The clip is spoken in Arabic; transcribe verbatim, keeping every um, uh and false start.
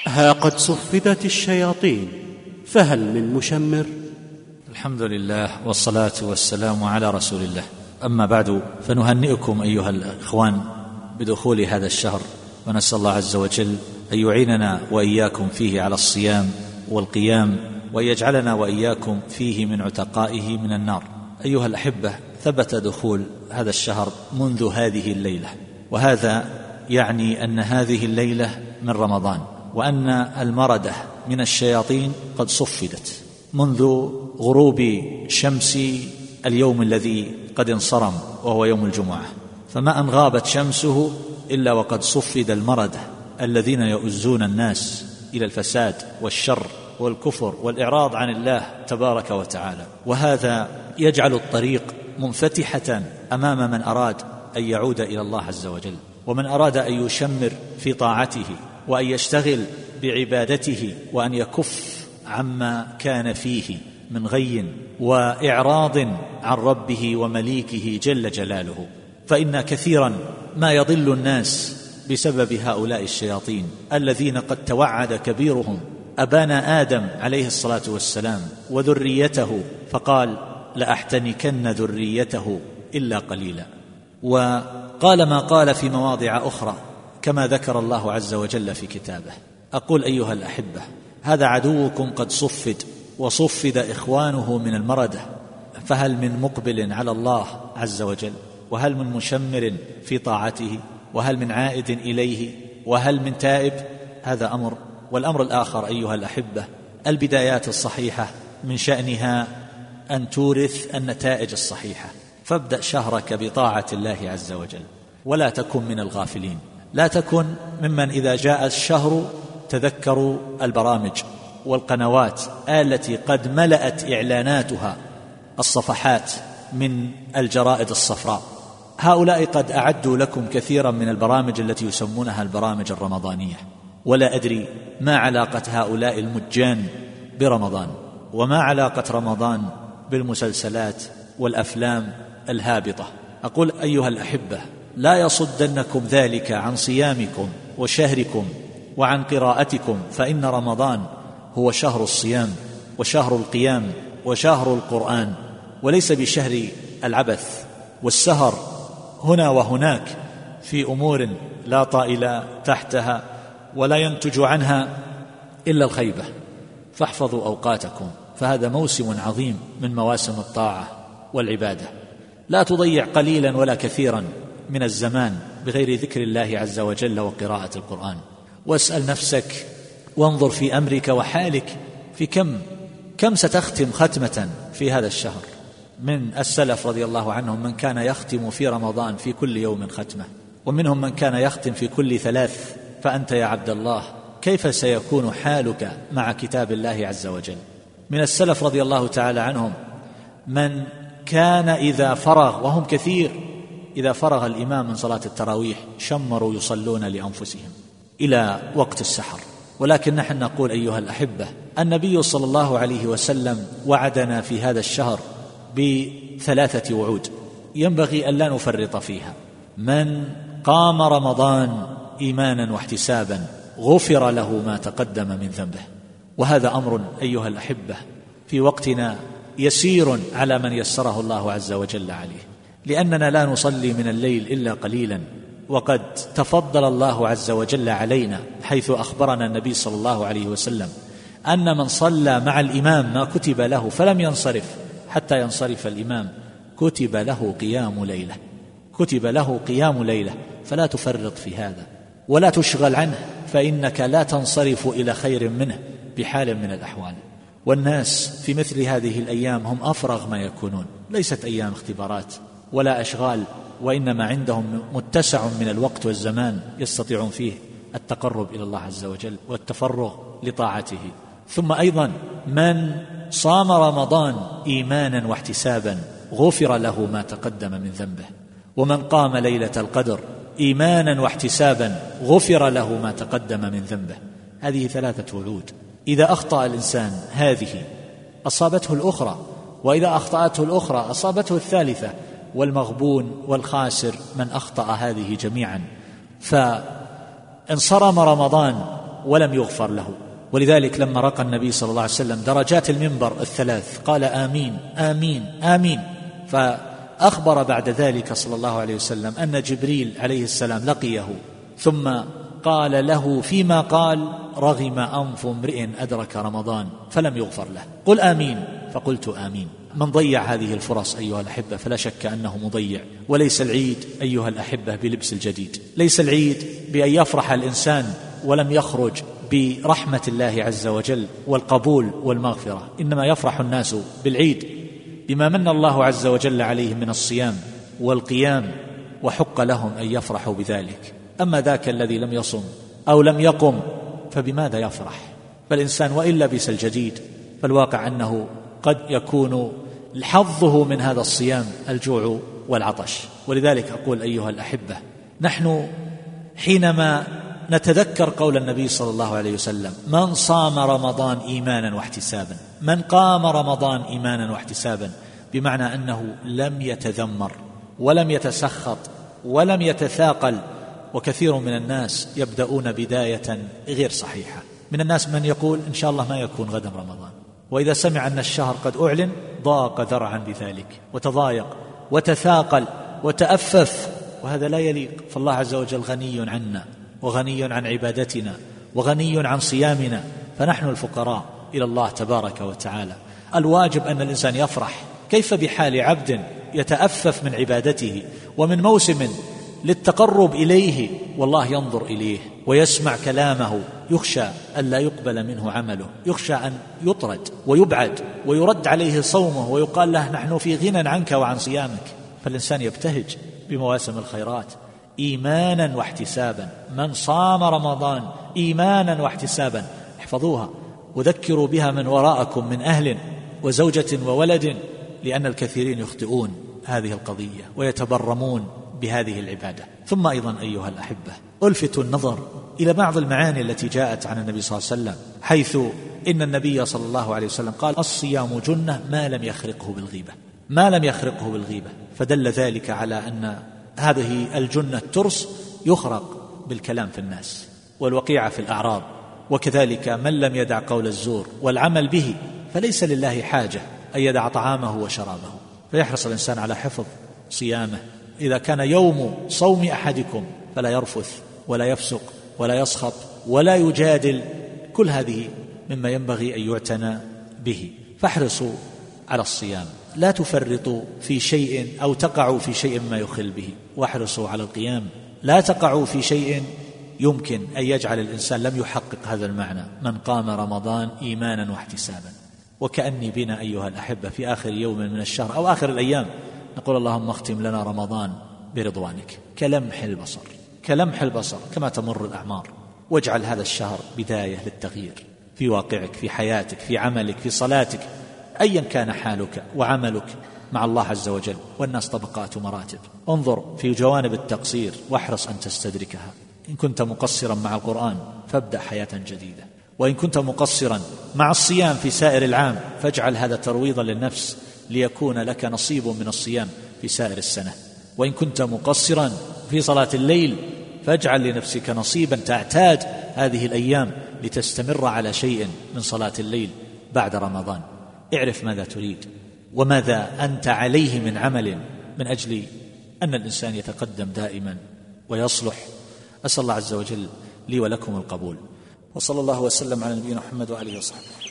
ها قد صفدت الشياطين فهل من مشمر؟ الحمد لله والصلاة والسلام على رسول الله. أما بعد، فنهنئكم أيها الإخوان بدخول هذا الشهر، ونسأل الله عز وجل أن يعيننا وإياكم فيه على الصيام والقيام، وأن يجعلنا وإياكم فيه من عتقائه من النار. أيها الأحبة، ثبت دخول هذا الشهر منذ هذه الليلة، وهذا يعني أن هذه الليلة من رمضان، وأن المردة من الشياطين قد صفدت منذ غروب شمس اليوم الذي قد انصرم وهو يوم الجمعة، فما أن غابت شمسه إلا وقد صفد المردة الذين يؤزون الناس إلى الفساد والشر والكفر والإعراض عن الله تبارك وتعالى. وهذا يجعل الطريق منفتحة أمام من أراد أن يعود إلى الله عز وجل، ومن أراد أن يشمر في طاعته وأن يشتغل بعبادته، وأن يكف عما كان فيه من غي وإعراض عن ربه ومليكه جل جلاله. فإن كثيرا ما يضل الناس بسبب هؤلاء الشياطين الذين قد توعد كبيرهم أبانا آدم عليه الصلاة والسلام وذريته، فقال: لأحتنكن ذريته إلا قليلا. وقال ما قال في مواضع أخرى كما ذكر الله عز وجل في كتابه. أقول أيها الأحبة، هذا عدوكم قد صفد، وصفد إخوانه من المردة، فهل من مقبل على الله عز وجل؟ وهل من مشمر في طاعته؟ وهل من عائد إليه؟ وهل من تائب؟ هذا أمر. والأمر الآخر أيها الأحبة، البدايات الصحيحة من شأنها أن تورث النتائج الصحيحة، فابدأ شهرك بطاعة الله عز وجل، ولا تكن من الغافلين. لا تكن ممن إذا جاء الشهر تذكروا البرامج والقنوات التي قد ملأت إعلاناتها الصفحات من الجرائد الصفراء. هؤلاء قد أعدوا لكم كثيرا من البرامج التي يسمونها البرامج الرمضانية، ولا أدري ما علاقة هؤلاء المجان برمضان، وما علاقة رمضان بالمسلسلات والأفلام الهابطة. أقول أيها الأحبة، لا يصدنكم ذلك عن صيامكم وشهركم وعن قراءتكم، فإن رمضان هو شهر الصيام وشهر القيام وشهر القرآن، وليس بشهر العبث والسهر هنا وهناك في أمور لا طائل تحتها ولا ينتج عنها إلا الخيبة. فاحفظوا أوقاتكم، فهذا موسم عظيم من مواسم الطاعة والعبادة. لا تضيع قليلا ولا كثيرا من الزمان بغير ذكر الله عز وجل وقراءة القرآن. واسأل نفسك وانظر في أمرك وحالك، في كم كم ستختم ختمة في هذا الشهر. من السلف رضي الله عنهم من كان يختم في رمضان في كل يوم ختمة، ومنهم من كان يختم في كل ثلاث. فأنت يا عبد الله كيف سيكون حالك مع كتاب الله عز وجل؟ من السلف رضي الله تعالى عنهم من كان إذا فرغ، وهم كثير، إذا فرغ الإمام من صلاة التراويح شمروا يصلون لأنفسهم إلى وقت السحر. ولكن نحن نقول أيها الأحبة، النبي صلى الله عليه وسلم وعدنا في هذا الشهر بثلاثة وعود ينبغي أن لا نفرط فيها. من قام رمضان إيمانا واحتسابا غفر له ما تقدم من ذنبه. وهذا أمر أيها الأحبة في وقتنا يسير على من يسره الله عز وجل عليه، لأننا لا نصلي من الليل إلا قليلا، وقد تفضل الله عز وجل علينا حيث أخبرنا النبي صلى الله عليه وسلم أن من صلى مع الإمام ما كتب له فلم ينصرف حتى ينصرف الإمام كتب له قيام ليلة، كتب له قيام ليلة. فلا تفرط في هذا ولا تشغل عنه، فإنك لا تنصرف إلى خير منه بحال من الأحوال. والناس في مثل هذه الأيام هم أفرغ ما يكونون، ليست أيام اختبارات ولا أشغال، وإنما عندهم متسع من الوقت والزمان يستطيعون فيه التقرب إلى الله عز وجل والتفرغ لطاعته. ثم أيضا من صام رمضان إيمانا واحتسابا غفر له ما تقدم من ذنبه، ومن قام ليلة القدر إيمانا واحتسابا غفر له ما تقدم من ذنبه. هذه ثلاثة وعود، إذا أخطأ الإنسان هذه أصابته الأخرى، وإذا أخطأته الأخرى أصابته الثالثة. والمغبون والخاسر من أخطأ هذه جميعا. فإن صرم رمضان ولم يغفر له. ولذلك لما رقى النبي صلى الله عليه وسلم درجات المنبر الثلاث قال آمين آمين آمين، فأخبر بعد ذلك صلى الله عليه وسلم أن جبريل عليه السلام لقيه ثم قال له فيما قال: رغم أنف امرئ أدرك رمضان فلم يغفر له، قل آمين، فقلت آمين. من ضيع هذه الفرص أيها الأحبة فلا شك أنه مضيع. وليس العيد أيها الأحبة بلبس الجديد، ليس العيد بأن يفرح الإنسان ولم يخرج برحمة الله عز وجل والقبول والمغفرة، إنما يفرح الناس بالعيد بما من الله عز وجل عليهم من الصيام والقيام، وحق لهم أن يفرحوا بذلك. أما ذاك الذي لم يصم أو لم يقم فبماذا يفرح؟ فالإنسان وإن لبس الجديد فالواقع أنه قد يكون حظه من هذا الصيام الجوع والعطش. ولذلك أقول أيها الأحبة، نحن حينما نتذكر قول النبي صلى الله عليه وسلم: من صام رمضان إيمانا واحتسابا، من قام رمضان إيمانا واحتسابا، بمعنى أنه لم يتذمر ولم يتسخط ولم يتثاقل. وكثير من الناس يبدأون بداية غير صحيحة. من الناس من يقول إن شاء الله ما يكون غدا رمضان، وإذا سمع أن الشهر قد أعلن ضاق ذرعا بذلك وتضايق وتثاقل وتأفف، وهذا لا يليق. فالله عز وجل غني عنا وغني عن عبادتنا وغني عن صيامنا، فنحن الفقراء إلى الله تبارك وتعالى. الواجب أن الإنسان يفرح. كيف بحال عبد يتأفف من عبادته ومن موسم للتقرب إليه والله ينظر إليه ويسمع كلامه، يخشى أن لا يقبل منه عمله، يخشى أن يطرد ويبعد ويرد عليه صومه ويقال له نحن في غنى عنك وعن صيامك. فالإنسان يبتهج بمواسم الخيرات إيمانا واحتسابا. من صام رمضان إيمانا واحتسابا، احفظوها وذكروا بها من وراءكم من أهل وزوجة وولد، لأن الكثيرين يخطئون هذه القضية ويتبرمون بهذه العبادة. ثم أيضا أيها الأحبة، ألفت النظر إلى بعض المعاني التي جاءت عن النبي صلى الله عليه وسلم، حيث إن النبي صلى الله عليه وسلم قال: الصيام جنة ما لم يخرقه بالغيبة، ما لم يخرقه بالغيبة. فدل ذلك على أن هذه الجنة ترس يخرق بالكلام في الناس والوقيعة في الأعراض. وكذلك من لم يدع قول الزور والعمل به فليس لله حاجة أن يدع طعامه وشرابه. فيحرص الإنسان على حفظ صيامه. إذا كان يوم صوم أحدكم فلا يرفث ولا يفسق ولا يسخط ولا يجادل، كل هذه مما ينبغي أن يعتنى به. فاحرصوا على الصيام، لا تفرطوا في شيء أو تقعوا في شيء ما يخل به، واحرصوا على القيام، لا تقعوا في شيء يمكن أن يجعل الإنسان لم يحقق هذا المعنى: من قام رمضان إيمانا واحتسابا. وكأني بنا أيها الأحبة في آخر يوم من الشهر أو آخر الأيام نقول: اللهم اختم لنا رمضان برضوانك، كلمح البصر، كلمح البصر كما تمر الأعمار. واجعل هذا الشهر بداية للتغيير في واقعك، في حياتك، في عملك، في صلاتك، أيا كان حالك وعملك مع الله عز وجل. والناس طبقات ومراتب. انظر في جوانب التقصير واحرص أن تستدركها. إن كنت مقصرا مع القرآن فابدأ حياة جديدة، وإن كنت مقصرا مع الصيام في سائر العام فاجعل هذا ترويضا للنفس ليكون لك نصيب من الصيام في سائر السنة. وإن كنت مقصرا في صلاة الليل فاجعل لنفسك نصيبا تعتاد هذه الأيام لتستمر على شيء من صلاة الليل بعد رمضان. اعرف ماذا تريد وماذا أنت عليه من عمل من أجل أن الإنسان يتقدم دائما ويصلح. أسأل الله عز وجل لي ولكم القبول، وصلى الله وسلم على نبينا محمد وآله وصحبه.